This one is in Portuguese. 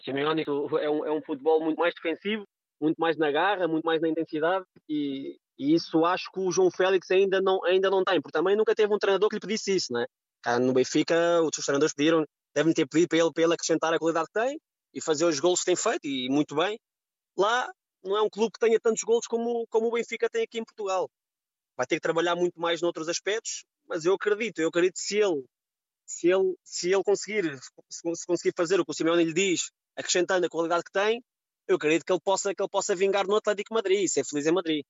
Simeone é um futebol muito mais defensivo, muito mais na garra, muito mais na intensidade e isso acho que o João Félix ainda não tem, porque também nunca teve um treinador que lhe pedisse isso, né? Cá no Benfica, os treinadores pediram, devem ter pedido para ele acrescentar a qualidade que tem e fazer os golos que tem feito, e muito bem. Lá não é um clube que tenha tantos golos como o Benfica tem aqui em Portugal. Vai ter que trabalhar muito mais noutros aspectos, mas eu acredito que se ele conseguir fazer o que o Simeone lhe diz, acrescentando a qualidade que tem, eu acredito que ele possa vingar no Atlético de Madrid e ser feliz em Madrid.